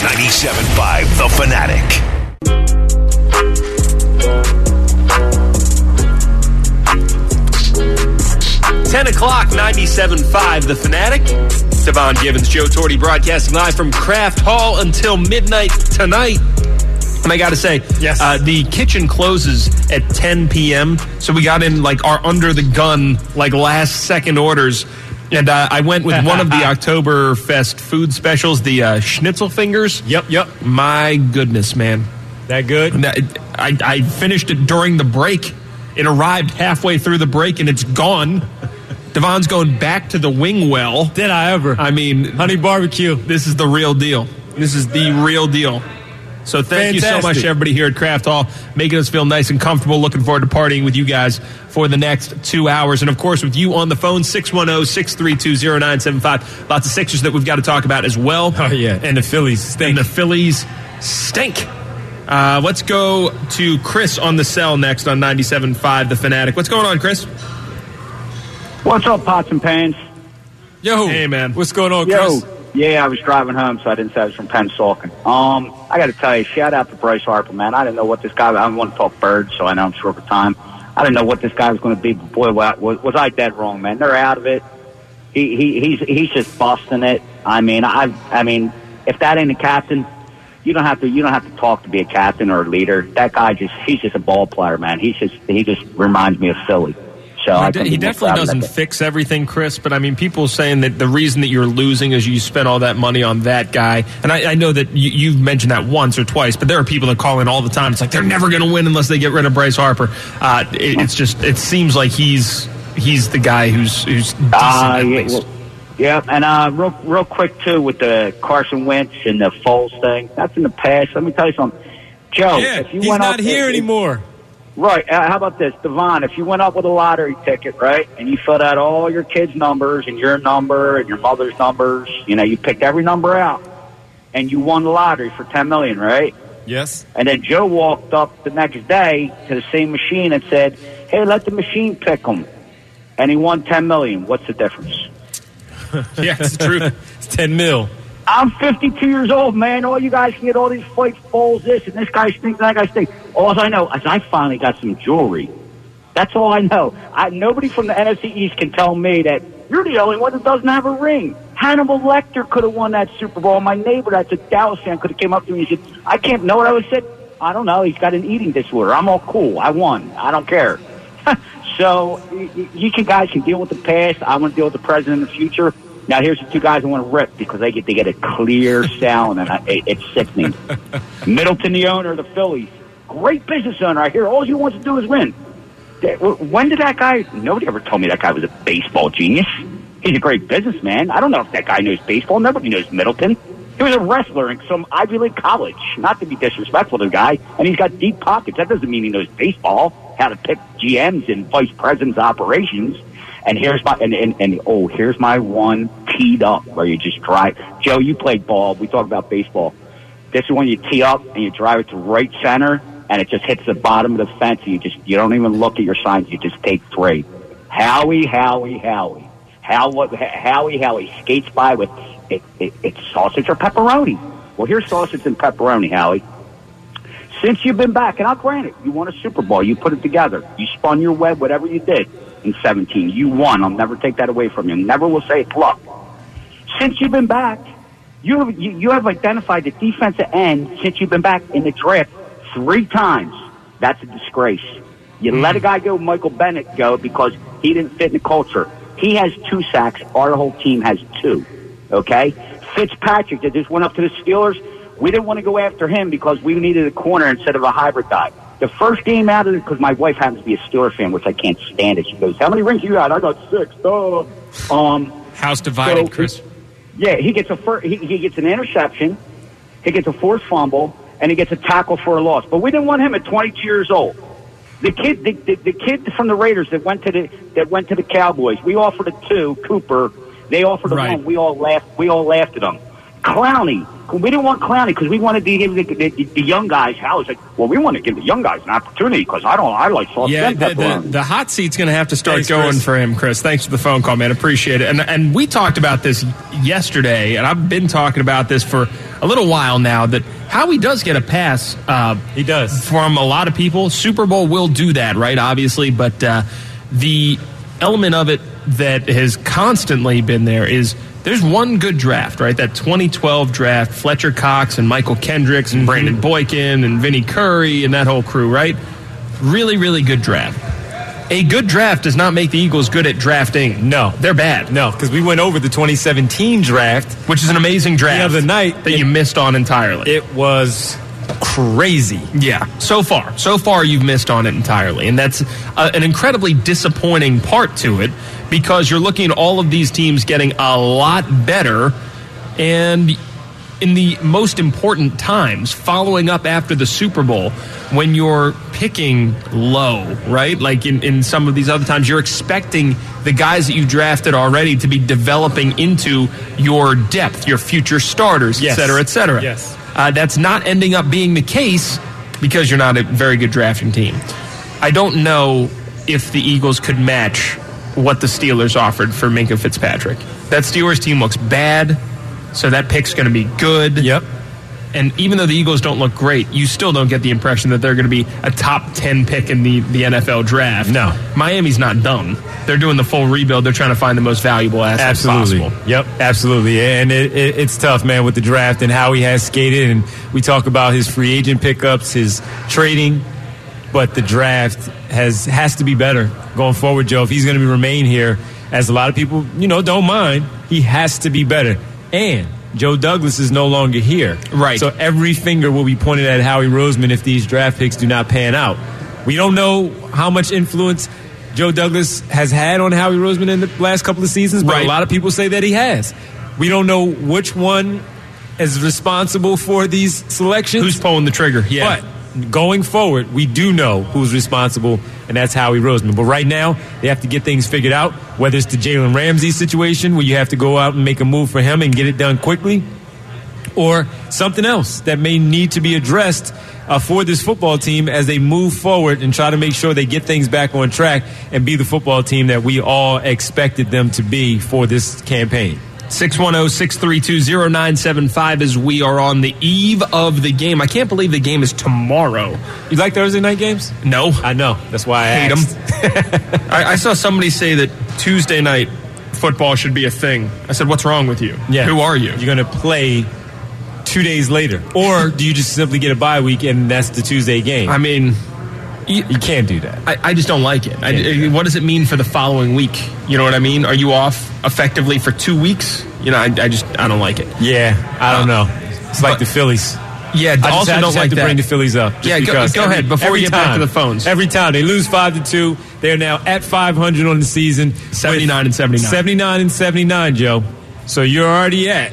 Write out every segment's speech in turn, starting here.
97.5 The Fanatic. $10 97.5 The Fanatic. Devon Givens, Joe Torti broadcasting live from Kraft Hall until midnight tonight. And I got to say, yes, the kitchen closes at 10 p.m., so we got in like our under the gun, like last second orders. And I went with one of the Oktoberfest food specials, the schnitzel fingers. Yep. My goodness, man. That good? I finished it during the break. It arrived halfway through the break, and it's gone. Devon's going back to the wing well. Did I ever? I mean, honey barbecue. This is the real deal. This is the real deal. So thank you so much to everybody here at Kraft Hall, making us feel nice and comfortable. Looking forward to partying with you guys for the next 2 hours. And, of course, with you on the phone, 610-632-0975. Lots of Sixers that we've got to talk about as well. Oh, yeah. And the Phillies stink. Let's go to Chris on the cell next on 97.5 The Fanatic. What's going on, Chris? What's up, pots and pans? Yo. Hey, man. What's going on, Chris? Yeah, I was driving home, so I didn't say I was from Pennsauken. I got to tell you, shout out to Bryce Harper, man. I didn't know what this guy. I want to talk birds, so I know I'm short for time. I didn't know what this guy was going to be. But boy, was I dead wrong, man? They're out of it. He's just busting it. I mean, if that ain't a captain, you don't have to talk to be a captain or a leader. That guy he's just a ball player, man. He just reminds me of Philly. So he definitely doesn't fix everything, Chris, but I mean, people saying that the reason that you're losing is you spent all that money on that guy. And I know that you've mentioned that once or twice, but there are people that call in all the time. It's like they're never going to win unless they get rid of Bryce Harper. It seems like he's the guy who's decent at least. Yeah, and real quick, too, with the Carson Wentz and the Foles thing, that's in the past. Let me tell you something. Joe, if you he's went not here anymore. Right. How about this? Devon, if you went up with a lottery ticket, right, and you filled out all your kids' numbers and your number and your mother's numbers, you picked every number out, and you won the lottery for $10 million, right? Yes. And then Joe walked up the next day to the same machine and said, hey, let the machine pick them. And he won $10 million. What's the difference? Yeah, it's true. It's $10 million. I'm 52 years old, man. All you guys can get all these fights, Foles, this, and this guy stinks, that guy stinks. All I know is I finally got some jewelry. That's all I know. Nobody from the NFC East can tell me that you're the only one that doesn't have a ring. Hannibal Lecter could have won that Super Bowl. My neighbor that's a Dallas fan could have came up to me and said, I can't know what I was saying. I don't know. He's got an eating disorder. I'm all cool. I won. I don't care. So you guys can deal with the past. I want to deal with the present and the future. Now, here's the two guys I want to rip because they get a clear sound, and it's sickening. Middleton, the owner of the Phillies, great business owner. I hear all he wants to do is win. When did that guy? Nobody ever told me that guy was a baseball genius. He's a great businessman. I don't know if that guy knows baseball. Nobody knows Middleton. He was a wrestler in some Ivy League college. Not to be disrespectful to the guy, and he's got deep pockets. That doesn't mean he knows baseball, how to pick GMs and vice presidents' operations. And here's my one teed up where you just drive. Joe, you played ball. We talk about baseball. This is when you tee up and you drive it to right center, and it just hits the bottom of the fence. And you don't even look at your signs. You just take three. Howie skates by with it's sausage or pepperoni. Well, here's sausage and pepperoni, Howie. Since you've been back, and I'll grant it, you won a Super Bowl. You put it together. You spun your web, whatever you did. In 17, you won. I'll never take that away from you. Never will say it's luck. Since you've been back, you have identified the defensive end since you've been back in the draft 3 times. That's a disgrace. You let a guy go, Michael Bennett go, because he didn't fit in the culture. He has 2 sacks. Our whole team has 2. Okay? Fitzpatrick that just went up to the Steelers. We didn't want to go after him because we needed a corner instead of a hybrid guy. The first game out of it, because my wife happens to be a Steelers fan, which I can't stand it. She goes, how many rings you got? I got 6. House divided, Chris. Yeah, he gets he gets an interception, he gets a forced fumble, and he gets a tackle for a loss. But we didn't want him at 22 years old. The kid from the Raiders that went to the Cowboys, we offered a 2, Cooper. They offered a 1. We all laughed at him. Clowney, We didn't want Clowney because we wanted to give the young guys. Hal was like, well, we want to give the young guys an opportunity because I like sauce. Yeah, the hot seat's going to have to start going for him, Chris. Thanks for the phone call, man. Appreciate it. And we talked about this yesterday, and I've been talking about this for a little while now, that Howie does get a pass. He does. From a lot of people. Super Bowl will do that, right, obviously, but the element of it that has constantly been there is there's one good draft, right? That 2012 draft, Fletcher Cox and Michael Kendricks and Brandon Boykin and Vinnie Curry and that whole crew, right? Really, really good draft. A good draft does not make the Eagles good at drafting. No. They're bad. No, because we went over the 2017 draft. Which is an amazing draft. The other night. That you missed on entirely. It was crazy. Yeah, so far you've missed on it entirely, and that's an incredibly disappointing part to it, because you're looking at all of these teams getting a lot better, and in the most important times, following up after the Super Bowl, when you're picking low, right? Like in some of these other times, you're expecting the guys that you drafted already to be developing into your depth, your future starters, et cetera, et cetera. Yes. That's not ending up being the case because you're not a very good drafting team. I don't know if the Eagles could match what the Steelers offered for Minkah Fitzpatrick. That Steelers team looks bad, so that pick's going to be good. Yep. And even though the Eagles don't look great, you still don't get the impression that they're going to be a top 10 pick in the NFL draft. No. Miami's not done. They're doing the full rebuild. They're trying to find the most valuable assets possible. Yep, absolutely. And it's tough, man, with the draft and how he has skated. And we talk about his free agent pickups, his trading. But the draft has to be better going forward, Joe. If he's going to remain here, as a lot of people, don't mind, he has to be better. And Joe Douglas is no longer here. Right. So every finger will be pointed at Howie Roseman if these draft picks do not pan out. We don't know how much influence Joe Douglas has had on Howie Roseman in the last couple of seasons, but a lot of people say that he has. We don't know which one is responsible for these selections. Who's pulling the trigger? Yeah. But going forward, we do know who's responsible, and that's Howie Roseman. But right now, they have to get things figured out, whether it's the Jalen Ramsey situation where you have to go out and make a move for him and get it done quickly, or something else that may need to be addressed for this football team as they move forward and try to make sure they get things back on track and be the football team that we all expected them to be for this campaign. 610-632-0975 as we are on the eve of the game. I can't believe the game is tomorrow. You like Thursday night games? No. I know. That's why I hate asked. them. I saw somebody say that Tuesday night football should be a thing. I said, what's wrong with you? Yeah. Who are you? You're going to play 2 days later. Or do you just simply get a bye week and that's the Tuesday game? I mean, you can't do that. I just don't like it. What does it mean for the following week? You know what I mean? Are you off effectively for 2 weeks? I don't like it. Yeah, I don't know. It's like the Phillies. Yeah, I also don't like to bring the Phillies up. Yeah, go ahead before we get back to the phones. Every time they lose 5-2, they're now at 500 on the season. 79-79. 79-79, Joe. So you're already at.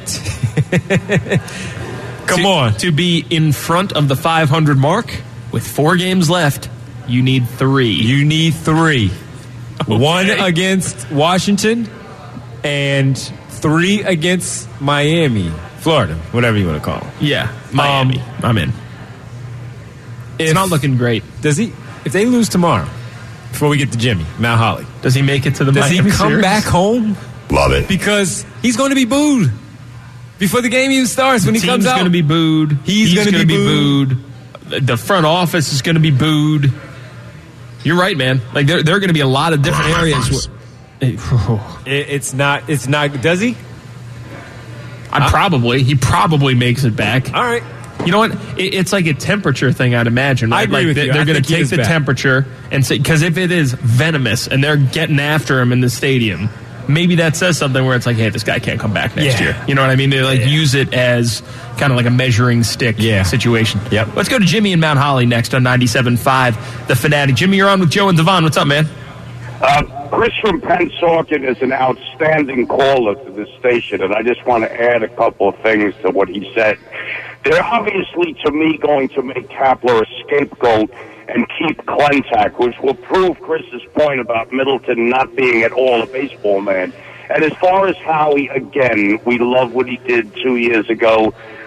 Come on. To be in front of the 500 mark with 4 games left, you need 3. You need 3. Okay. 1 against Washington and 3 against Miami. Florida, whatever you want to call it. Yeah, Miami. I'm in. It's not looking great. If they lose tomorrow, before we get to Jimmy, Mount Holly, does he make it to the Miami Does he come series? back home? Love it. Because he's going to be booed before the game even starts when he comes out. He's going to be booed. He's going to be booed. The front office is going to be booed. You're right, man. Like there are going to be a lot of different areas. It's not. Does he? He probably makes it back. All right. You know what? It's like a temperature thing, I'd imagine. Right? I agree with you. They're going to take the temperature and say, because if it is venomous and they're getting after him in the stadium, maybe that says something where it's like, hey, this guy can't come back next year. You know what I mean? They use it as kind of like a measuring stick situation. Yep. Let's go to Jimmy in Mount Holly next on 97.5 The Fanatic. Jimmy, you're on with Joe and Devon. What's up, man? Chris from Pennsauken is an outstanding caller to this station, and I just want to add a couple of things to what he said. They're obviously, to me, going to make Kapler a scapegoat and keep Klentak, which will prove Chris's point about Middleton not being at all a baseball man. And as far as Howie, again, we love what he did 2 years ago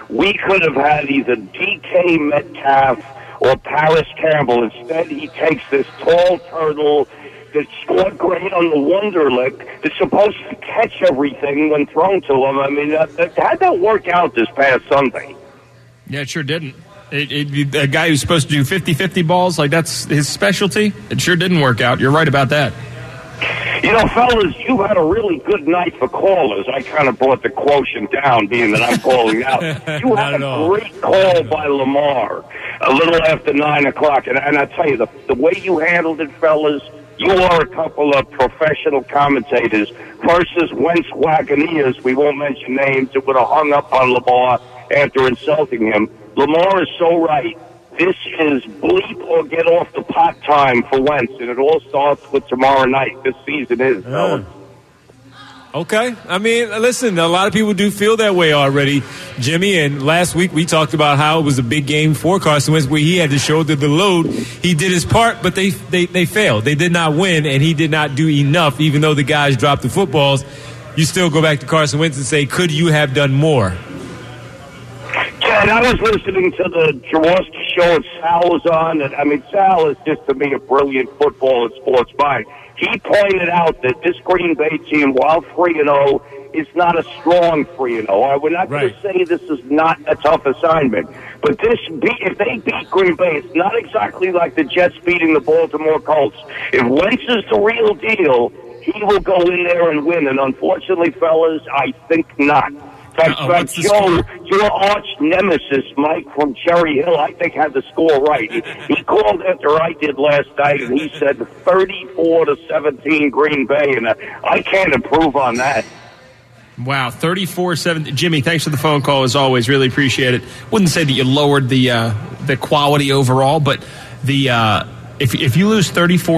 we could have had either DK Metcalf or Paris Campbell. Instead, he takes this tall turtle that scored great on the Wonderlic, that's supposed to catch everything when thrown to him. I mean, how'd that work out this past Sunday? Yeah, it sure didn't. A guy who's supposed to do 50-50 balls, like that's his specialty, it sure didn't work out. You're right about that. You know, fellas, you had a really good night for callers. I kind of brought the quotient down, being that I'm calling out. You had a great call by Lamar a little after 9 o'clock. And I tell you, the way you handled it, fellas, you are a couple of professional commentators versus Wentz Wagoneers. We won't mention names that would have hung up on Lamar after insulting him. Lamar is so right. This is bleep or get off the pot time for Wentz, and it all starts with tomorrow night. This season is, fellas. Okay. I mean, listen, a lot of people do feel that way already, Jimmy. And last week we talked about how it was a big game for Carson Wentz where he had to shoulder the load. He did his part, but they failed. They did not win, and he did not do enough, even though the guys dropped the footballs. You still go back to Carson Wentz and say, could you have done more? Yeah, and I was listening to the Jaworski show and Sal was on. And, I mean, Sal is just, to me, a brilliant football and sports mind. He pointed out that this Green Bay team, while 3-0, is not a strong 3-0. We're not going to say this is not a tough assignment. But if they beat Green Bay, it's not exactly like the Jets beating the Baltimore Colts. If Wentz is the real deal, he will go in there and win. And unfortunately, fellas, I think not. In fact, your arch nemesis, Mike from Cherry Hill, I think had the score right. He called after I did last night, and he said 34-17 Green Bay, and I can't improve on that. Wow, 34-17. Jimmy, thanks for the phone call as always. Really appreciate it. Wouldn't say that you lowered the quality overall, but if you lose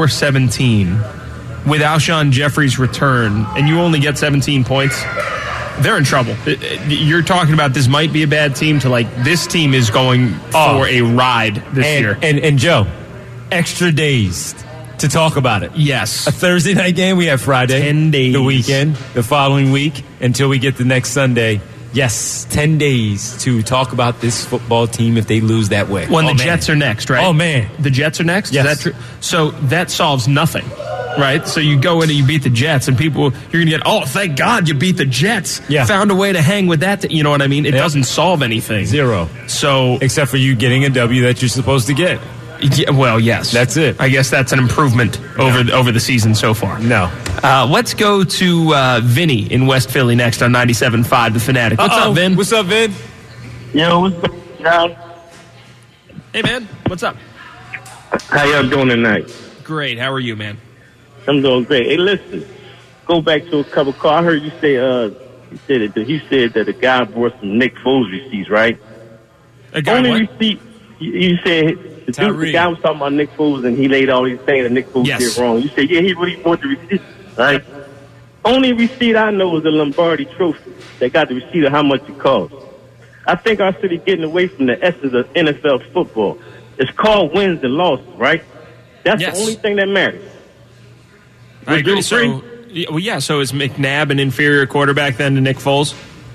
34-17 with Alshon Jeffrey's return and you only get 17 points, they're in trouble. You're talking about this might be a bad team to like this team is going for a ride this year. And Joe, extra days to talk about it. Yes. A Thursday night game, we have Friday. 10 days. The weekend, the following week, until we get the next Sunday. Yes, 10 days to talk about this football team if they lose that way. When the Jets are next, right? Oh, man. The Jets are next? Yes. Is that true? So that solves nothing, right? So you go in and you beat the Jets, and you're going to get, oh, thank God you beat the Jets. Yeah. Found a way to hang with that. You know what I mean? It doesn't solve anything. Zero. So except for you getting a W that you're supposed to get. Yeah, well, yes. That's it. I guess that's an improvement over the season so far. No. Let's go to Vinny in West Philly next on 97.5 The Fanatic. What's up, Vin? What's up, Vin? Yo, what's up, John? Hey, man. What's up? How y'all doing tonight? Great. How are you, man? I'm doing great. Hey, listen. Go back to a couple calls. I heard you say he said that the guy brought some Nick Foles receipts, right? A guy Only what? receipt you said the guy was talking about Nick Foles and he laid all these things that Nick Foles did wrong. You said, yeah, he really brought the receipts, right? Only receipt I know is the Lombardi Trophy. They got the receipt of how much it cost. I think our city getting away from the essence of NFL football. It's called wins and losses, right? That's the only thing that matters. I agree. So is McNabb an inferior quarterback then to Nick Foles?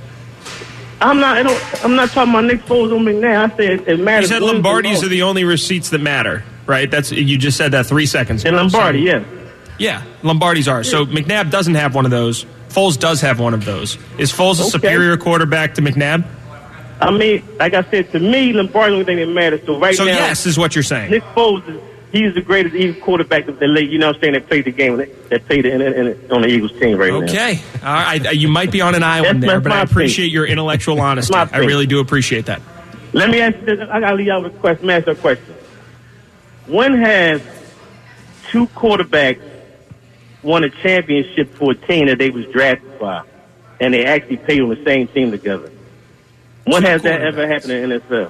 I'm not talking about Nick Foles or McNabb. I said it matters. You said Lombardis are the only receipts that matter, right? You just said that 3 seconds ago. And Lombardi, yeah. Yeah, Lombardis are. So McNabb doesn't have one of those. Foles does have one of those. Is Foles a superior quarterback to McNabb? I mean, like I said, to me, Lombardi is the only thing that matters. So now, yes is what you're saying. Nick Foles he's the greatest Eagles quarterback that they, you know what I'm saying, that played the game, that played on the Eagles team right now. Okay. You might be on an island there, but I appreciate your intellectual honesty. I really do appreciate that. Let me ask you this. I got to leave out with a question. Let me ask you a question. When has two quarterbacks won a championship for a team that they was drafted by, and they actually played on the same team together? When has that ever happened in the NFL?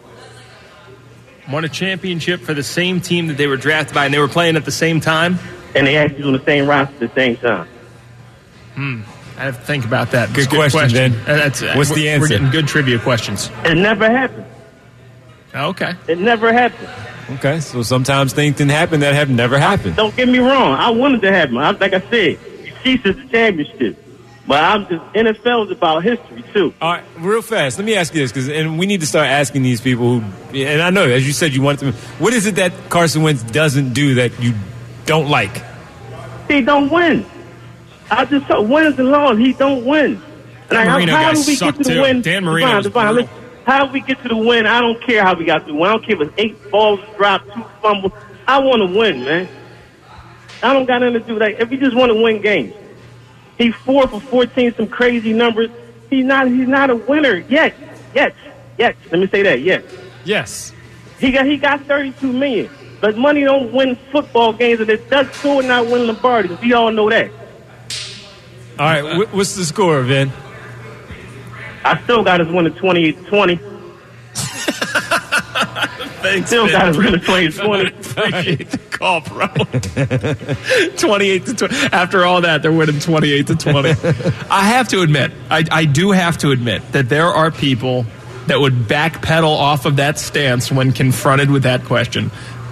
Won a championship for the same team that they were drafted by, and they were playing at the same time? And they actually on the same roster at the same time. I have to think about that. Good question. What's the answer? We're getting good trivia questions. It never happened. Okay. It never happened. Okay, so sometimes things didn't happen that have never happened. Don't get me wrong. I wanted to happen. Like I said, Chiefs is the championship. But NFL is about history, too. All right, real fast. Let me ask you this, and we need to start asking these people who, and I know, as you said, you want them. What is it that Carson Wentz doesn't do that you don't like? He don't win. I just saw wins and losses. He don't win. Dan Marino how guys do we suck get to the too. win? Dan Marino Divine, how do we get to the win? I don't care how we got to the win. I don't care if it's 8 balls dropped, 2 fumbles. I want to win, man. I don't got nothing to do with that. If we just want to win games. He's 4 for 14, some crazy numbers. He's not a winner yet. Let me say that, yes. Yes. He got $32 million. But money don't win football games, and it does still not win Lombardi. We all know that. All right, what's the score, Vin? I still got us winning 28-20. Thanks, still got us winning 28-20. Appreciate the call, bro. 28-20. After all that, they're winning 28-20. I have to admit, I do have to admit that there are people that would backpedal off of that stance when confronted with that question.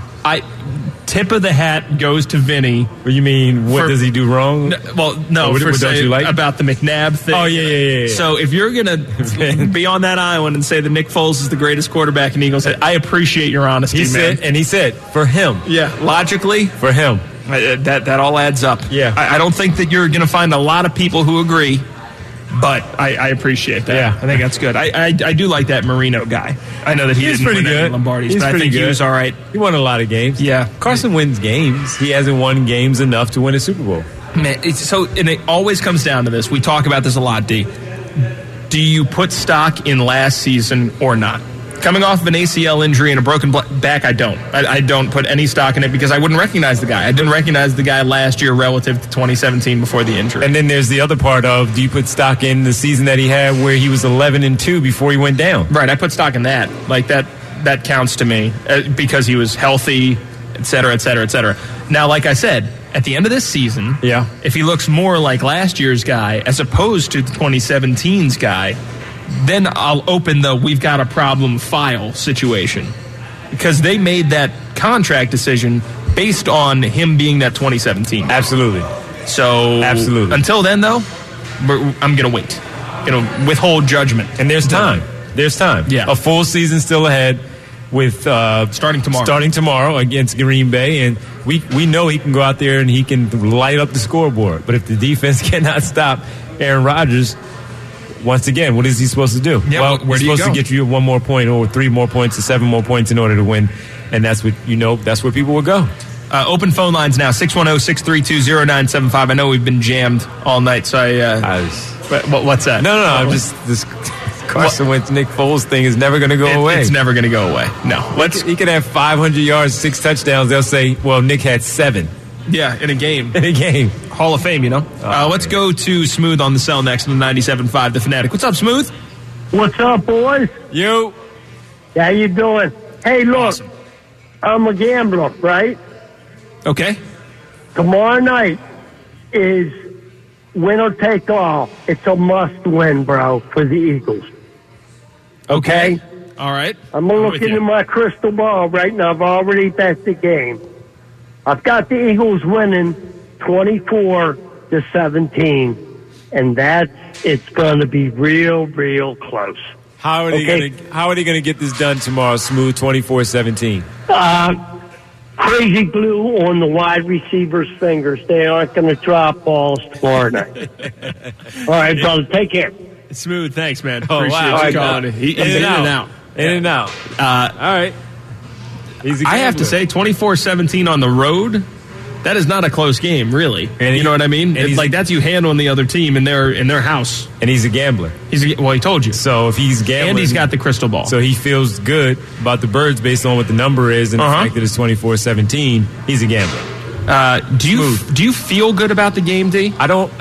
Tip of the hat goes to Vinny. What you mean? What does he do wrong? What don't you like about the McNabb thing? Oh yeah. So if you're gonna be on that island and say that Nick Foles is the greatest quarterback in Eagles, I appreciate your honesty, man. He said for him. Yeah, logically for him. That all adds up. Yeah, I don't think that you're gonna find a lot of people who agree. But I appreciate that. Yeah. I think that's good. I do like that Marino guy. I know that he didn't win any Lombardies, but I think he was all right. He won a lot of games. Yeah. Carson wins games. He hasn't won games enough to win a Super Bowl. Man, and it always comes down to this. We talk about this a lot, D. Do you put stock in last season or not? Coming off of an ACL injury and a broken back, I don't. I don't put any stock in it because I wouldn't recognize the guy. I didn't recognize the guy last year relative to 2017 before the injury. And then there's the other part of, do you put stock in the season that he had where he was 11-2 before he went down? Right, I put stock in that. Like that counts to me because he was healthy, et cetera, et cetera, et cetera. Now, like I said, at the end of this season, if he looks more like last year's guy as opposed to the 2017's guy, then I'll open the we've got a problem file situation. Because they made that contract decision based on him being that 2017. Absolutely. So, until then, though, I'm going to wait. Withhold judgment. And there's time. There's time. Yeah. A full season still ahead with starting tomorrow against Green Bay. And we know he can go out there and he can light up the scoreboard. But if the defense cannot stop Aaron Rodgers, once again, what is he supposed to do? Yeah, well, where do you supposed go? to get you 1 more point or 3 more points or 7 more points in order to win. And that's what that's where people will go. Open phone lines now, 610-632-0975. I know we've been jammed all night, so what's that? No, I'm just this Carson Wentz, Nick Foles thing is never going to go away. It's never going to go away. No. He could have 500 yards, 6 touchdowns. They'll say, well, Nick had 7. Yeah, in a game. Hall of Fame, let's go to Smooth on the cell next on 97.5 The Fanatic. What's up, Smooth? What's up, boys? You. How you doing? Hey, look, awesome. I'm a gambler, right? Okay. Tomorrow night is winner take all. It's a must win, bro, for the Eagles. Okay? All right. I'm looking at my crystal ball right now. I've already bet the game. I've got the Eagles winning 24-17, and it's going to be real, real close. How are they going to get this done tomorrow, Smooth, 24-17? Crazy glue on the wide receiver's fingers. They aren't going to drop balls tomorrow night. All right, brother, take care. Smooth, thanks, man. Oh, Appreciate wow. you calling. In and out. All right. I have to say, 24-17 on the road, that is not a close game, really. And you know what I mean? It's like that's you handling the other team in their house. And he's a gambler. He told you. So if he's gambling, and he's got the crystal ball. So he feels good about the Birds based on what the number is and the fact that it's 24-17. He's a gambler. Do you feel good about the game, D? I don't.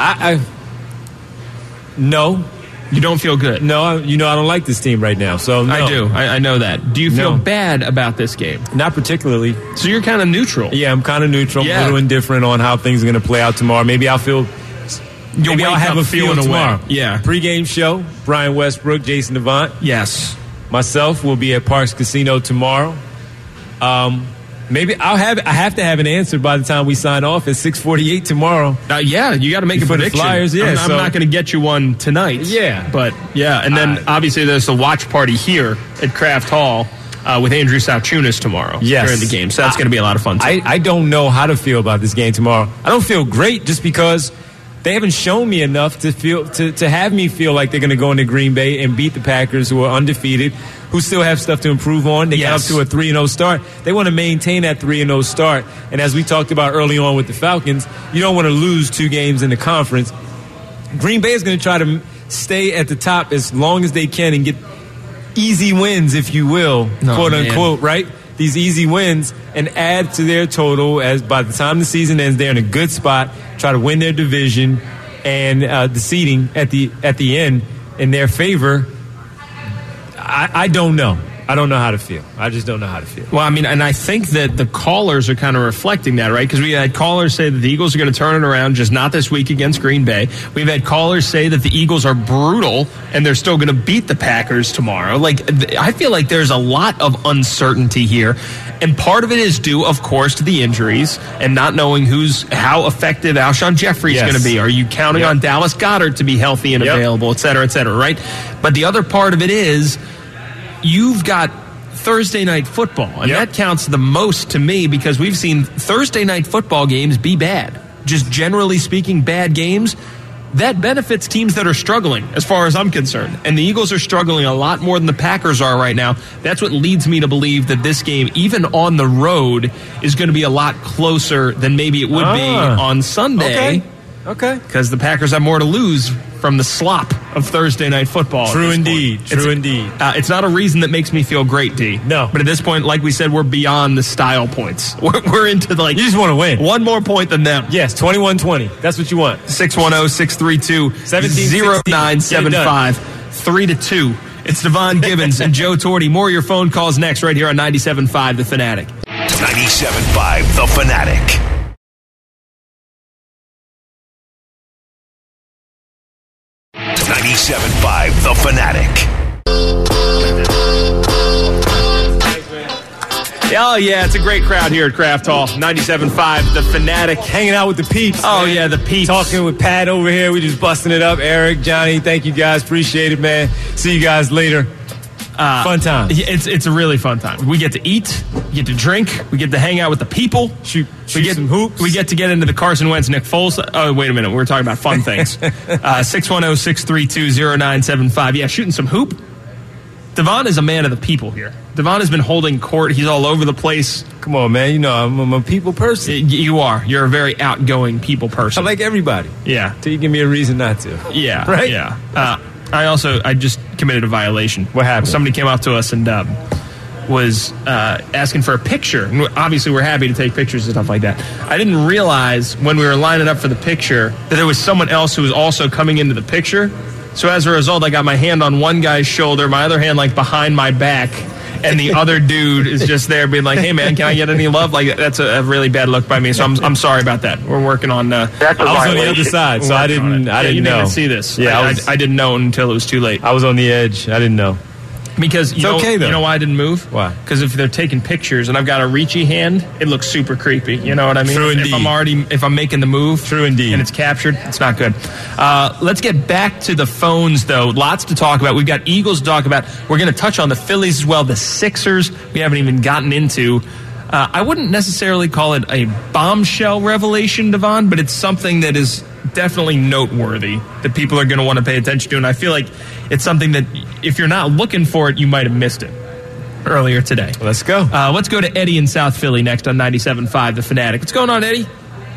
No. You don't feel good? No, I don't like this team right now. So no. I do. I know that. Do you feel bad about this game? Not particularly. So you're kind of neutral. Yeah, I'm kind of neutral. Yeah. A little indifferent on how things are going to play out tomorrow. Maybe I'll feel. Maybe I'll have a feel tomorrow. Yeah. Pre-game show. Brian Westbrook, Jason Avant. Yes. Myself will be at Parks Casino tomorrow. Maybe I have to have an answer by the time we sign off at 6:48 tomorrow. Yeah, you got to make a prediction. The Flyers, yeah. I'm not going to get you one tonight. Yeah. But, yeah, and then obviously there's the watch party here at Kraft Hall with Andrew Sauchunas tomorrow during the game. So that's going to be a lot of fun, too. I don't know how to feel about this game tomorrow. I don't feel great just because they haven't shown me enough to have me feel like they're going to go into Green Bay and beat the Packers, who are undefeated, who still have stuff to improve on. They got up to a 3-0 start. They want to maintain that 3-0 start. And as we talked about early on with the Falcons, you don't want to lose 2 games in the conference. Green Bay is going to try to stay at the top as long as they can and get easy wins, if you will, quote unquote, right? These easy wins and add to their total as by the time the season ends, they're in a good spot, try to win their division and the seeding at the end in their favor. I don't know. I don't know how to feel. I just don't know how to feel. Well, I mean, and I think that the callers are kind of reflecting that, right? Because we had callers say that the Eagles are going to turn it around, just not this week against Green Bay. We've had callers say that the Eagles are brutal and they're still going to beat the Packers tomorrow. Like, I feel like there's a lot of uncertainty here. And part of it is due, of course, to the injuries and not knowing how effective Alshon Jeffrey is going to be. Are you counting on Dallas Goedert to be healthy and available, et cetera, right? But the other part of it is you've got Thursday night football, and that counts the most to me because we've seen Thursday night football games be bad. Just generally speaking, bad games. That benefits teams that are struggling, as far as I'm concerned. And the Eagles are struggling a lot more than the Packers are right now. That's what leads me to believe that this game, even on the road, is going to be a lot closer than maybe it would be on Sunday. Okay. Because the Packers have more to lose from the slop of Thursday night football. True indeed. It's not a reason that makes me feel great, D. No. But at this point, like we said, we're beyond the style points. We're into you just want to win. One more point than them. Yes, 21-20. That's what you want. 610-632-0975. 3-2. It's Devon Gibbons and Joe Torti. More of your phone calls next right here on 97.5 The Fanatic. 97.5 The Fanatic. 97.5 The Fanatic. Oh, yeah, it's a great crowd here at Kraft Hall. 97.5 The Fanatic. Hanging out with the peeps. Oh, man. yeah, the peeps. Talking with Pat over here. We just busting it up. Eric, Johnny, thank you guys. Appreciate it, man. See you guys later. Fun time. It's a really fun time. We get to eat, we get to drink, we get to hang out with the people. Shoot some hoops. We get to get into the Carson Wentz, Nick Foles. Oh, wait a minute. We're talking about fun things. 610-632-0975. Yeah, shooting some hoop. Devon is a man of the people here. Devon has been holding court. He's all over the place. Come on, man. You know, I'm a people person. You are. You're a very outgoing people person. I like everybody. Yeah. Till you give me a reason not to. Yeah. Right? Yeah. I just committed a violation. What happened? Somebody came up to us and was asking for a picture. And obviously, we're happy to take pictures and stuff like that. I didn't realize when we were lining up for the picture that there was someone else who was also coming into the picture. So as a result, I got my hand on one guy's shoulder, my other hand like behind my back, and the other dude is just there being like, "Hey man, can I get any love?" Like that's a really bad look by me. So I'm sorry about that. We're working on. I was on the other side, so I didn't know. You didn't see this. Yeah, I didn't know until it was too late. I was on the edge. I didn't know. Because you know why I didn't move? Why? Because if they're taking pictures and I've got a reachy hand, it looks super creepy. You know what I mean? True indeed. If I'm making the move, true indeed, and it's captured, it's not good. Let's get back to the phones though. Lots to talk about. We've got Eagles to talk about. We're going to touch on the Phillies as well. The Sixers we haven't even gotten into. I wouldn't necessarily call it a bombshell revelation, Devon, but it's something that is definitely noteworthy that people are going to want to pay attention to. And I feel like it's something that if you're not looking for it, you might have missed it earlier today. Let's go. Let's go to Eddie in South Philly next on 97.5 The Fanatic. What's going on, Eddie?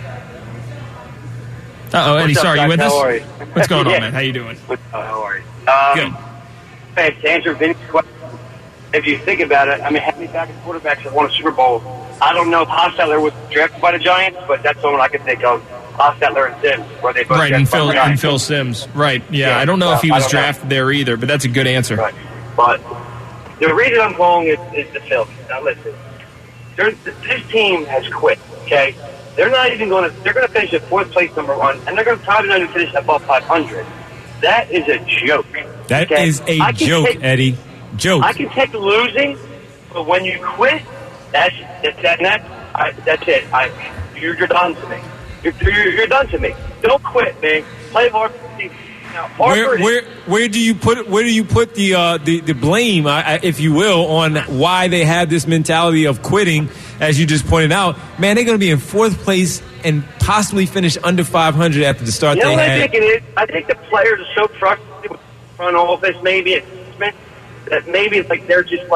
Eddie, sorry, you with us? What's going on, man? How you doing? How are you? Good. Hey, to answer Vinny's question, if you think about it, I mean, how many backup quarterbacks have won a Super Bowl? I don't know if Hostetler was drafted by the Giants, but that's someone I can think of. Hostetler and Sims, where they both and Phil Sims. Right, yeah. I don't know if he was drafted there either, but that's a good answer. Right. But the reason I'm calling is the Phillies. Now, listen. This team has quit, okay? They're not even going to – they're going to finish at fourth place, number one, and they're going to probably not even finish above 500. That is a joke. That is a joke, Eddie. Joke. I can take losing, but when you quit That's it. You're done to me. You're done to me. Don't quit, man. Play hard. Where do you put the blame, if you will, on why they have this mentality of quitting? As you just pointed out, man, they're going to be in fourth place and possibly finish under 500 after the start they had. I think it is. I think the players are so frustrated with the front office. Maybe it's like they're just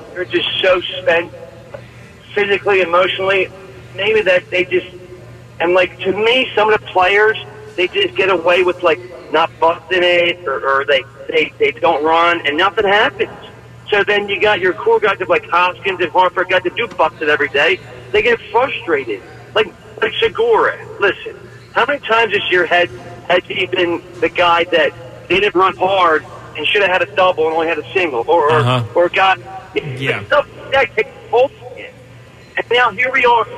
so spent physically, emotionally. Maybe that they just and like to me, some of the players they just get away with like not busting it or they don't run and nothing happens. So then you got your cool guys like Hoskins and Harper got to do bust it every day. They get frustrated. Like Segura. Listen, how many times this year has he been the guy that didn't run hard and should have had a double and only had a single or got stuff that takes both in. And now here we are.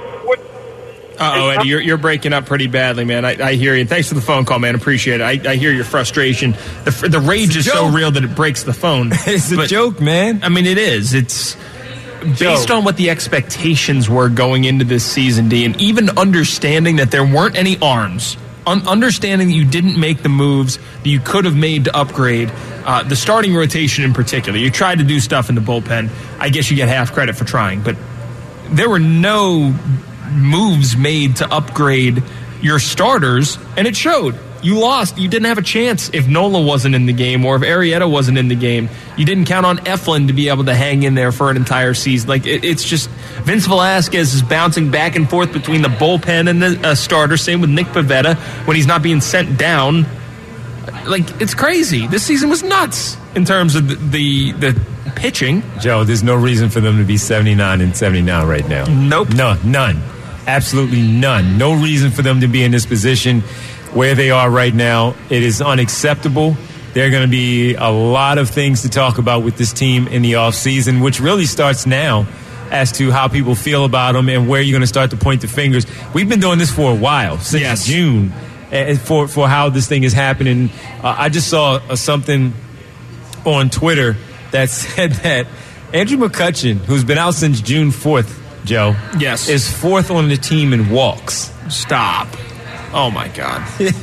Eddie, you're breaking up pretty badly, man. I hear you. Thanks for the phone call, man. Appreciate it. I hear your frustration. The rage is so real that it breaks the phone. It's a joke, man. I mean, it is. It's based on what the expectations were going into this season, D, and even understanding that there weren't any arms, understanding that you didn't make the moves that you could have made to upgrade the starting rotation in particular. You tried to do stuff in the bullpen. I guess you get half credit for trying, but there were no moves made to upgrade your starters, and it showed. You lost. You didn't have a chance if Nola wasn't in the game or if Arrieta wasn't in the game. You didn't count on Eflin to be able to hang in there for an entire season. Like it's just Vince Velasquez is bouncing back and forth between the bullpen and the starter. Same with Nick Pivetta when he's not being sent down. Like it's crazy. This season was nuts in terms of the pitching. Joe, there's no reason for them to be 79-79 right now. Nope. No, none. Absolutely none. No reason for them to be in this position where they are right now. It is unacceptable. There are going to be a lot of things to talk about with this team in the offseason, which really starts now as to how people feel about them and where you're going to start to point the fingers. We've been doing this for a while, since June, for how this thing is happening. I just saw something on Twitter that said that Andrew McCutchen, who's been out since June 4th, Joe, is fourth on the team in walks. Stop. Oh, my God.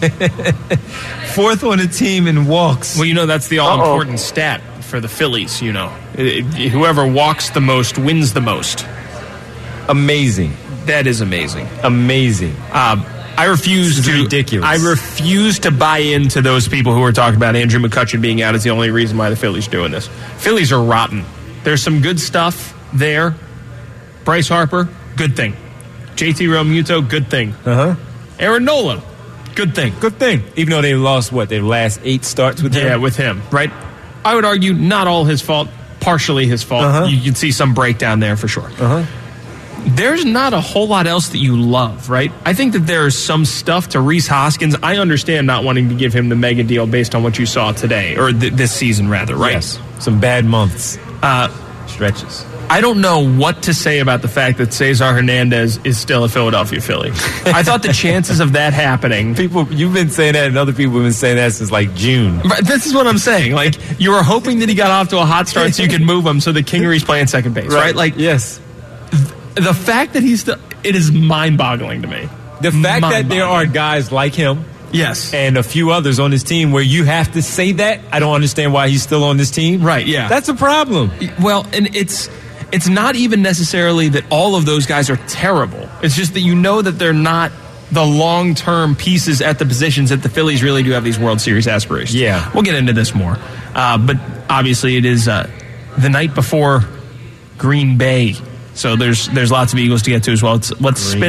Fourth on the team in walks. Well, that's the all-important stat for the Phillies, Whoever walks the most wins the most. Amazing. That is amazing. Amazing. I refuse ridiculous. I refuse to buy into those people who are talking about Andrew McCutchen being out as the only reason why the Phillies doing this. Phillies are rotten. There's some good stuff there. Bryce Harper, good thing. JT Realmuto, good thing. Aaron Nola, good thing. Good thing. Even though they lost, their last 8 starts with him? Yeah, with him, right? I would argue not all his fault, partially his fault. You can see some breakdown there for sure. There's not a whole lot else that you love, right? I think that there's some stuff to Rhys Hoskins. I understand not wanting to give him the mega deal based on what you saw today, or this season rather, right? Yes. Some bad months. Stretches. I don't know what to say about the fact that Cesar Hernandez is still a Philadelphia Philly. I thought the chances of that happening... You've been saying that, and other people have been saying that since, June. But this is what I'm saying. You were hoping that he got off to a hot start so you could move him so that Kingery's playing second base, right? Yes. The fact that he's still... It is mind-boggling to me. The fact that there are guys like him... Yes. And a few others on his team where you have to say that, I don't understand why he's still on this team. Right, yeah. That's a problem. Well, and it's not even necessarily that all of those guys are terrible. It's just that that they're not the long-term pieces at the positions that the Phillies really do have these World Series aspirations. Yeah. We'll get into this more. But obviously it is the night before Green Bay. So there's lots of Eagles to get to as well. Let's spin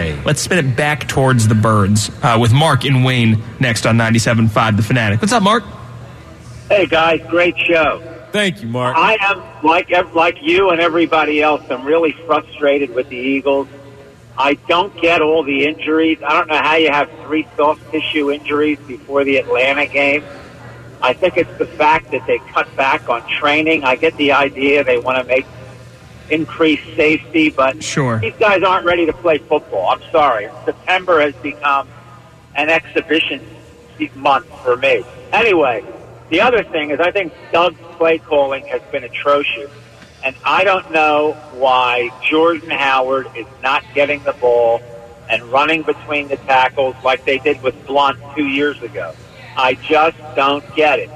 it back towards the Birds with Mark and Wayne next on 97.5 The Fanatic. What's up, Mark? Hey, guys. Great show. Thank you, Mark. I am, like you and everybody else, I'm really frustrated with the Eagles. I don't get all the injuries. I don't know how you have 3 soft tissue injuries before the Atlanta game. I think it's the fact that they cut back on training. I get the idea they want to increase safety, but sure, these guys aren't ready to play football. I'm sorry. September has become an exhibition month for me. Anyway, the other thing is I think Doug's play calling has been atrocious. And I don't know why Jordan Howard is not getting the ball and running between the tackles like they did with Blunt 2 years ago. I just don't get it.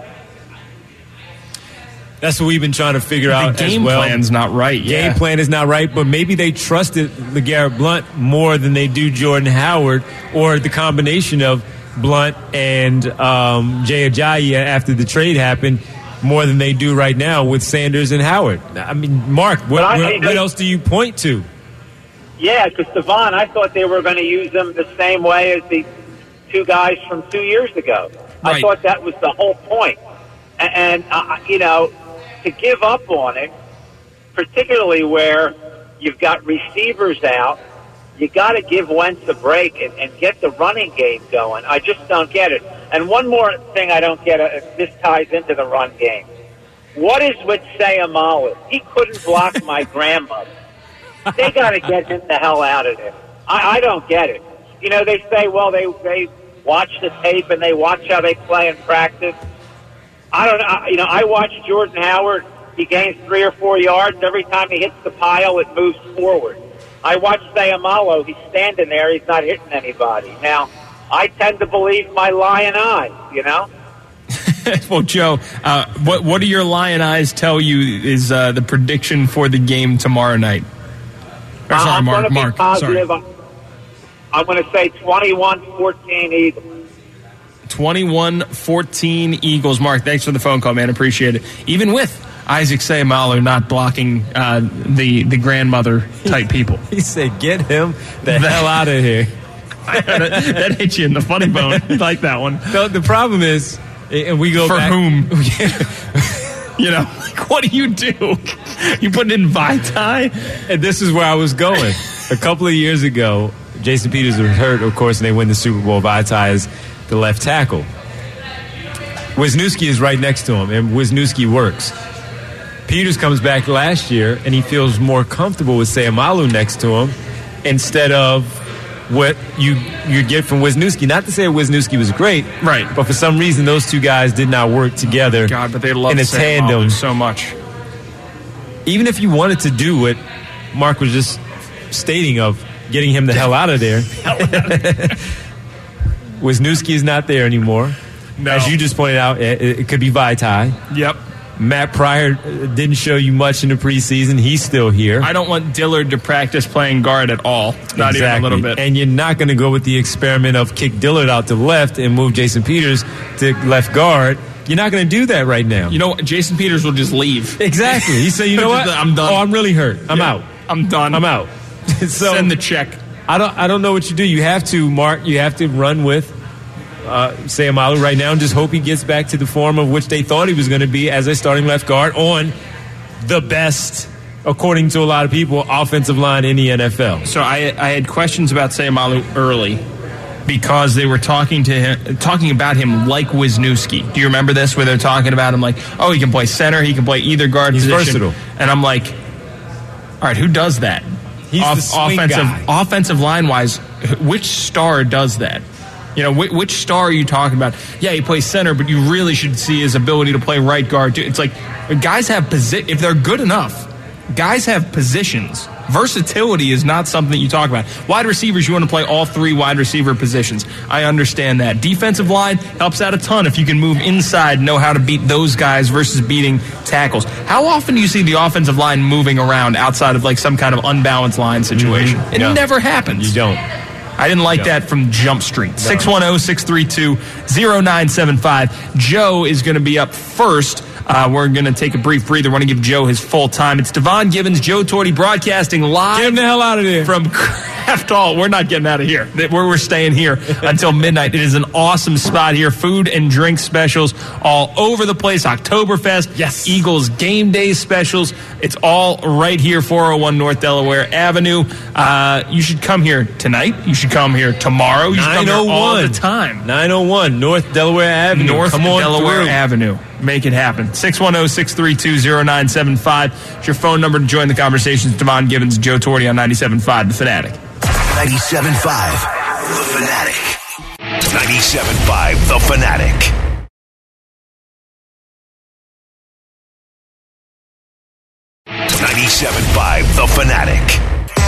That's what we've been trying to figure out as well. The game plan's not right. Game plan is not right, but maybe they trusted LeGarrette Blunt more than they do Jordan Howard, or the combination of Blunt and Jay Ajayi after the trade happened more than they do right now with Sanders and Howard. I mean, Mark, what else do you point to? Yeah, because Devon, I thought they were going to use them the same way as the two guys from 2 years ago. Right. I thought that was the whole point. And you know, to give up on it, particularly where you've got receivers out, you got to give Wentz a break and get the running game going. I just don't get it. And one more thing I don't get, this ties into the run game. What is with Sayamalu? He couldn't block my grandmother. They got to get him the hell out of there. I don't get it. You know, they say, well, they watch the tape and they watch how they play in practice. I don't know. You know, I watched Jordan Howard. He gains 3 or 4 yards. Every time he hits the pile, it moves forward. I watched Sayamalu. He's standing there. He's not hitting anybody. Now, I tend to believe my lion eyes, you know? Well, Joe, what do your lion eyes tell you is the prediction for the game tomorrow night? Or, sorry, Mark. Positive. Sorry. I'm going to say 21-14 Eagles. 21-14 Eagles. Mark, thanks for the phone call, man. Appreciate it. Even with Isaac Sayamalu not blocking the grandmother type people. He said, get him the hell out of here. That hit you in the funny bone. I like that one. The problem is, and we go for back. Whom? You know, like, what do? You put it in Vitae? And this is where I was going. A couple of years ago, Jason Peters was hurt, of course, and they win the Super Bowl. Vitae is the left tackle. Wisniewski is right next to him, and Wisniewski works. Peters comes back last year, and he feels more comfortable with Sayamalu next to him instead of what you get from Wisniewski. Not to say Wisniewski was great, right? But for some reason, those two guys did not work together. God, but they love in a tandem so much. Even if you wanted to do what Mark was just stating of getting him the hell out of there, Wisniewski is not there anymore. No. As you just pointed out, it could be Vitae. Yep. Matt Pryor didn't show you much in the preseason. He's still here. I don't want Dillard to practice playing guard at all. Not even a little bit. And you're not going to go with the experiment of kick Dillard out to left and move Jason Peters to left guard. You're not going to do that right now. You know what? Jason Peters will just leave. Exactly. He said, you know what? I'm done. Oh, I'm really hurt. I'm out. I'm done. I'm out. So, send the check. I don't know what you do. You have to, Mark, you have to run with Sayamalu right now and just hope he gets back to the form of which they thought he was going to be as a starting left guard on the best, according to a lot of people, offensive line in the NFL. So I had questions about Sayamalu early because they were talking about him like Wisniewski. Do you remember this, where they're talking about him like, oh, he can play center, he can play either guard position. He's versatile. And I'm like, all right, who does that? He's the swing guy. Offensive line-wise, which star does that? You know, which star are you talking about? Yeah, he plays center, but you really should see his ability to play right guard too. It's like guys have if they're good enough, guys have positions. Versatility is not something you talk about. Wide receivers, you want to play all 3 wide receiver positions. I understand that. Defensive line helps out a ton if you can move inside, know how to beat those guys versus beating tackles. How often do you see the offensive line moving around outside of like some kind of unbalanced line situation? It never happens. You don't. I didn't like that from Jump Street. 610-632-0975. Joe is going to be up first. We're going to take a brief breather. I want to give Joe his full time. It's Devon Givens, Joe Torti broadcasting live. Get him the hell out of there. From Kraft Hall. We're not getting out of here. We're staying here until midnight. It is an awesome spot here. Food and drink specials all over the place. Oktoberfest. Yes. Eagles game day specials. It's all right here, 401 North Delaware Avenue. You should come here tonight. You should come here tomorrow. You should come here all the time. 901 North Delaware Avenue. North Delaware Avenue. Make it happen. 610-632-0975. It's your phone number to join the conversation. It's Devon Givens, Joe Torti on 97.5 The Fanatic. 97.5 The Fanatic. 97.5 The Fanatic. 97.5 The Fanatic.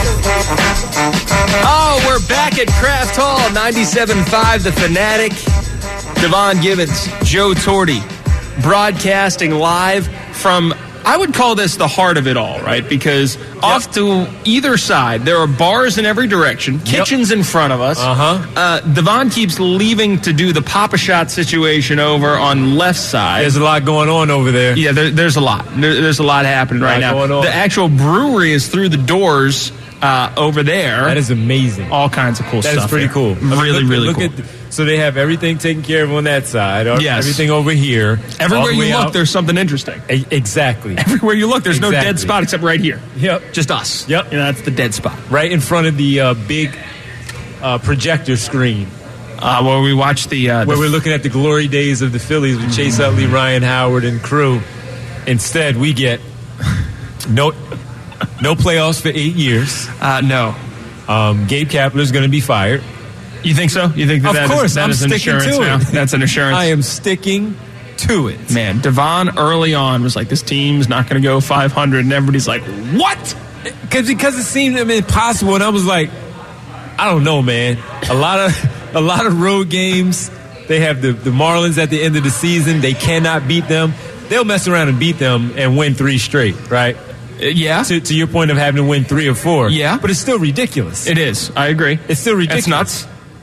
Oh, we're back at Kraft Hall, 97.5 The Fanatic. Devon Gibbons, Joe Torti, broadcasting live from, I would call this the heart of it all, right? Because off to either side, there are bars in every direction, kitchens in front of us. Devon keeps leaving to do the Pop-A-Shot situation over on left side. There's a lot going on over there. Yeah, there's a lot. There's a lot happening right now. The actual brewery is through the doors over there. That is amazing. All kinds of cool stuff. That is pretty cool. Really cool. So they have everything taken care of on that side. Yes. Everything over here. Everywhere you look, there's something interesting. Exactly. Everywhere you look, there's no dead spot except right here. Yep. Just us. Yep. That's the dead spot. Right in front of the big projector screen. Where we watch where we're looking at the glory days of the Phillies with Chase Utley, Ryan Howard, and crew. Instead, we get no playoffs for 8 years. No. Gabe Kapler's going to be fired. You think so? You think that I'm is an assurance to now? it. That's an assurance. I am sticking to it. Man, Devon early on was like, this team's not going to go 500, and everybody's like, what? Because it seemed impossible, and I was like, I don't know, man. A lot of road games. They have the Marlins at the end of the season. They cannot beat them. They'll mess around and beat them and win 3 straight, right? Yeah. To your point of having to win 3 or 4. Yeah. But it's still ridiculous. It is. I agree. It's still ridiculous. It's nuts.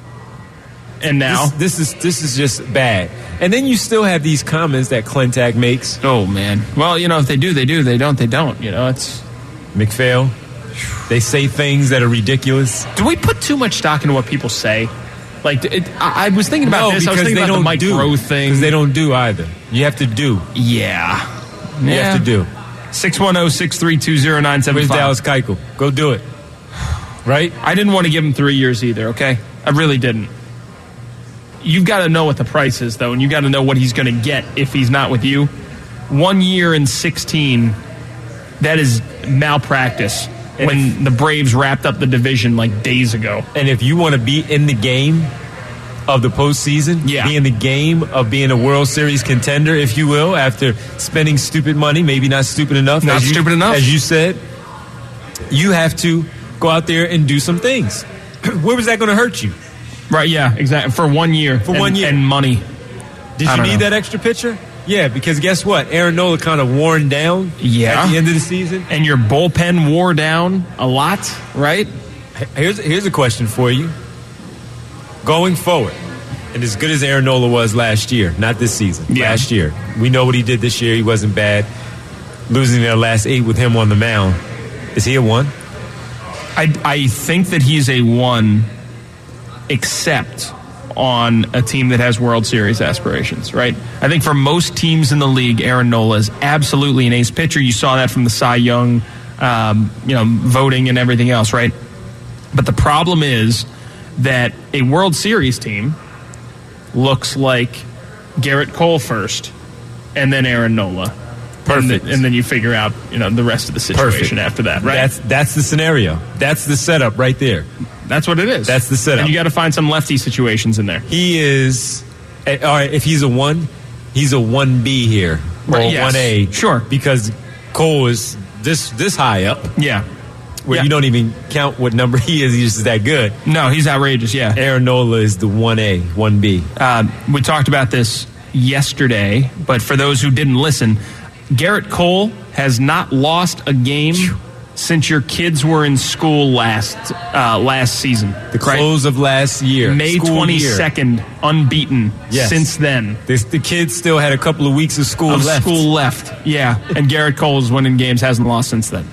And now this is just bad. And then you still have these comments that Klentak makes. Oh man. Well, if they do, they do. They don't, they don't. It's McPhail. They say things that are ridiculous. Do we put too much stock into what people say? Like I was thinking about this. I was thinking about the Mike Rowe thing. Because they don't do either. You have to do. Yeah. You have to do. 610-632-0975. Where's Dallas Keuchel? Go do it. Right? I didn't want to give him 3 years either, okay? I really didn't. You've got to know what the price is, though, and you've got to know what he's going to get if he's not with you. 1 year and 16, that is malpractice when the Braves wrapped up the division like days ago. And if you want to be in the game of the postseason, be in the game of being a World Series contender, if you will, after spending stupid money, maybe not stupid enough. As you said, you have to go out there and do some things. Where was that going to hurt you? Right, yeah, exactly. For 1 year. For 1 year. And money. Did you need that extra pitcher? Yeah, because guess what? Aaron Nola kind of worn down at the end of the season. And your bullpen wore down a lot, right? Here's a question for you. Going forward, and as good as Aaron Nola was last year, not this season, last year. We know what he did this year. He wasn't bad. Losing their last 8 with him on the mound. Is he a 1? I think that he's a 1, except on a team that has World Series aspirations, right? I think for most teams in the league, Aaron Nola is absolutely an ace pitcher. You saw that from the Cy Young, voting and everything else, right? But the problem is that a World Series team looks like Garrett Cole first, and then Aaron Nola. Perfect. And then you figure out, the rest of the situation after that, right? That's the scenario. That's the setup right there. That's what it is. That's the setup. And you got to find some lefty situations in there. He is, all right, if he's a 1, he's a 1B here. Or 1A. Sure. Because Cole is this high up. Yeah. Where you don't even count what number he is. He's just that good. No, he's outrageous, yeah. Aaron Nola is the 1A, 1B. We talked about this yesterday, but for those who didn't listen, Garrett Cole has not lost a game since your kids were in school last season. The close of last year. May 22nd, unbeaten since then. The kids still had a couple of weeks of school left. Yeah, and Garrett Cole is winning games, hasn't lost since then.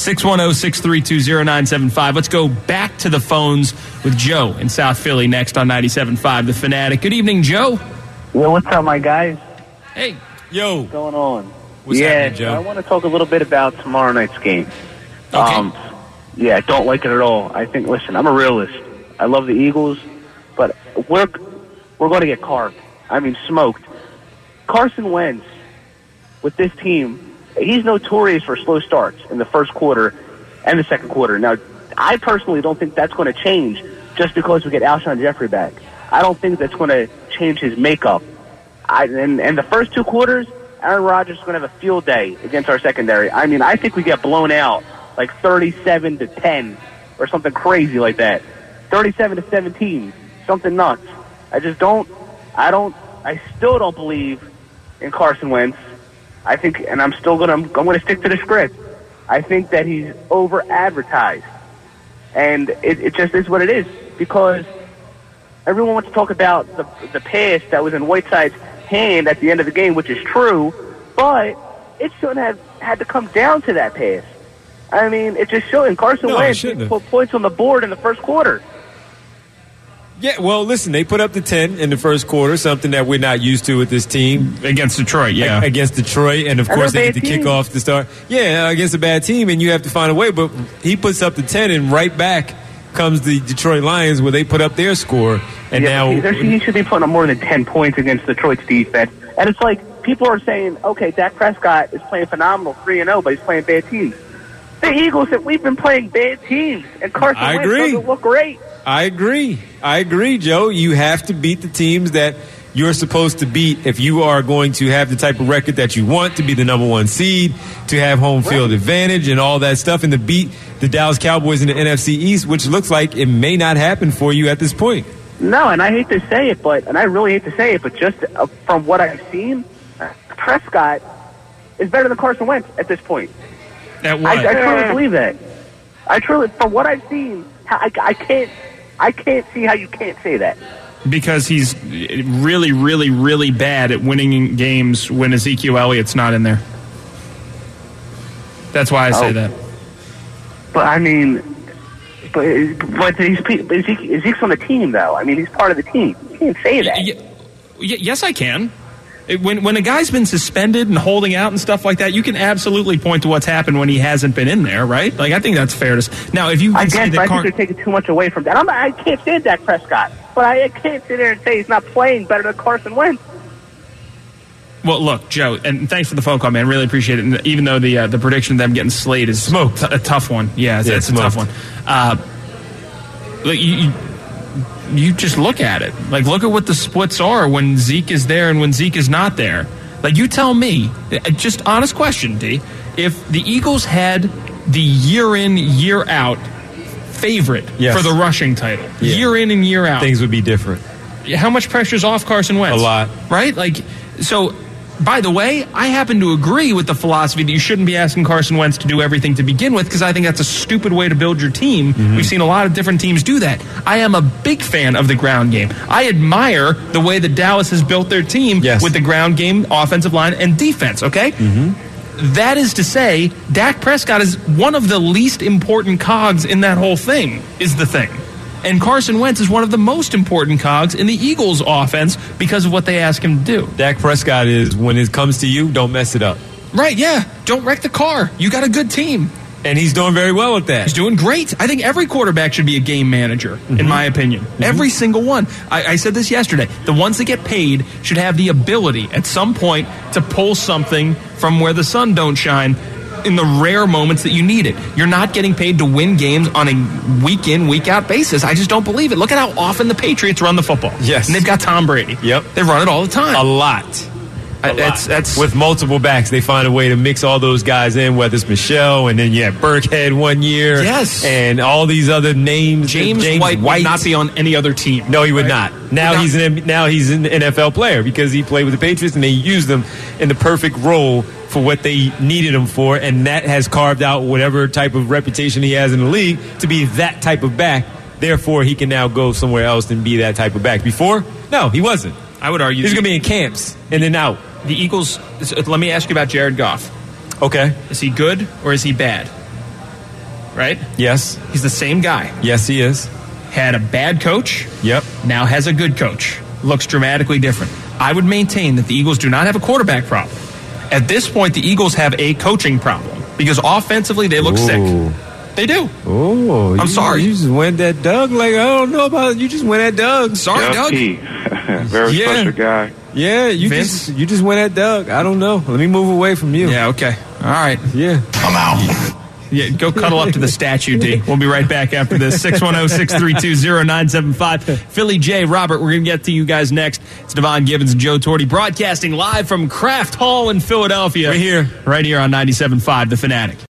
610-632-0975. Let's go back to the phones with Joe in South Philly next on 97.5 The Fanatic. Good evening, Joe. Yo, what's up, my guys? Hey. Yo. What's going on? What's happening, Joe? I want to talk a little bit about tomorrow night's game. Okay. I don't like it at all. I think, listen, I'm a realist. I love the Eagles, but we're going to get carved. I mean, smoked. Carson Wentz, with this team, he's notorious for slow starts in the first quarter and the second quarter. Now, I personally don't think that's going to change just because we get Alshon Jeffrey back. I don't think that's going to change his makeup. And the first 2 quarters, Aaron Rodgers is going to have a field day against our secondary. I mean, I think we get blown out like 37-10 or something crazy like that. 37-17, something nuts. I still don't believe in Carson Wentz. I think, and I'm going to stick to the script. I think that he's over-advertised. And it just is what it is, because everyone wants to talk about the pass that was in Whiteside's hand at the end of the game, which is true, but it shouldn't have had to come down to that pass. I mean, it just shouldn't. Carson Wentz put points on the board in the first quarter. Yeah, well, listen, they put up the 10 in the first quarter, something that we're not used to with this team. Against Detroit, yeah. Against Detroit, and of course they get the kickoff to start. Yeah, against a bad team, and you have to find a way. But he puts up the 10, and right back comes the Detroit Lions, where they put up their score. And now he should be putting up more than 10 points against Detroit's defense. And it's like, people are saying, okay, Dak Prescott is playing phenomenal, 3-0, but he's playing bad teams. The Eagles, we've been playing bad teams, and Carson Wentz doesn't look great. I agree, Joe. You have to beat the teams that you're supposed to beat if you are going to have the type of record that you want, to be the number one seed, to have home field advantage and all that stuff, and to beat the Dallas Cowboys in the NFC East, which looks like it may not happen for you at this point. No, and I hate to say it, and I really hate to say it, but just from what I've seen, Prescott is better than Carson Wentz at this point. At what? I truly believe that. From what I've seen, I can't see how you can't say that. Because he's really, really, really bad at winning games when Ezekiel Elliott's not in there. That's why I say that. But I mean, Ezekiel's on the team, though. I mean, he's part of the team. You can't say that. Yes, I can. When a guy's been suspended and holding out and stuff like that, you can absolutely point to what's happened when he hasn't been in there, right? Like, I think that's fair to say. Now, if you I think you're taking too much away from that. I can't stand Dak Prescott, but I can't sit there and say he's not playing better than Carson Wentz. Well, look, Joe, and thanks for the phone call, man. Really appreciate it. And even though the prediction of them getting slayed is smoked, a tough one. Yeah, it's a tough one. Look, you just look at it. Like, look at what the splits are when Zeke is there and when Zeke is not there. Like, you tell me, just honest question, D, if the Eagles had the year in, year out favorite for the rushing title, year in and year out, things would be different. How much pressure's off Carson Wentz? A lot. Right? Like, so, by the way, I happen to agree with the philosophy that you shouldn't be asking Carson Wentz to do everything to begin with, because I think that's a stupid way to build your team. Mm-hmm. We've seen a lot of different teams do that. I am a big fan of the ground game. I admire the way that Dallas has built their team with the ground game, offensive line, and defense, okay? Mm-hmm. That is to say, Dak Prescott is one of the least important cogs in that whole thing, is the thing. And Carson Wentz is one of the most important cogs in the Eagles' offense because of what they ask him to do. Dak Prescott is, when it comes to you, don't mess it up. Right, yeah. Don't wreck the car. You got a good team. And he's doing very well with that. He's doing great. I think every quarterback should be a game manager, in my opinion. Mm-hmm. Every single one. I said this yesterday. The ones that get paid should have the ability at some point to pull something from where the sun don't shine in the rare moments that you need it. You're not getting paid to win games on a week-in, week-out basis. I just don't believe it. Look at how often the Patriots run the football. Yes. And they've got Tom Brady. Yep. They run it all the time. A lot. That's with multiple backs. They find a way to mix all those guys in, whether it's Michelle, and then you have Burkhead one year. Yes. And all these other names. James White would not be on any other team. No, he would not. Now he's an NFL player because he played with the Patriots and they used him in the perfect role for what they needed him for, and that has carved out whatever type of reputation he has in the league to be that type of back. Therefore, he can now go somewhere else and be that type of back. Before, no, he wasn't. I would argue he's going to be in camps in and out. The Eagles, let me ask you about Jared Goff. Okay. Is he good or is he bad? Right? Yes. He's the same guy. Yes, he is. Had a bad coach. Yep. Now has a good coach. Looks dramatically different. I would maintain that the Eagles do not have a quarterback problem. At this point, the Eagles have a coaching problem because offensively they look sick. They do. Oh, I'm sorry. You just went at Doug like I don't know about it. You just went at Doug. Sorry, Doug. Very special guy. Yeah, you just went at Doug. I don't know. Let me move away from you. Yeah, okay. All right. Yeah. I'm out. Yeah, go cuddle up to the statue, D. We'll be right back after this. 610-632-0975. Philly J, Robert, we're going to get to you guys next. It's Devon Gibbons and Joe Torti broadcasting live from Kraft Hall in Philadelphia. We're here. Right here on 97.5, The Fanatic.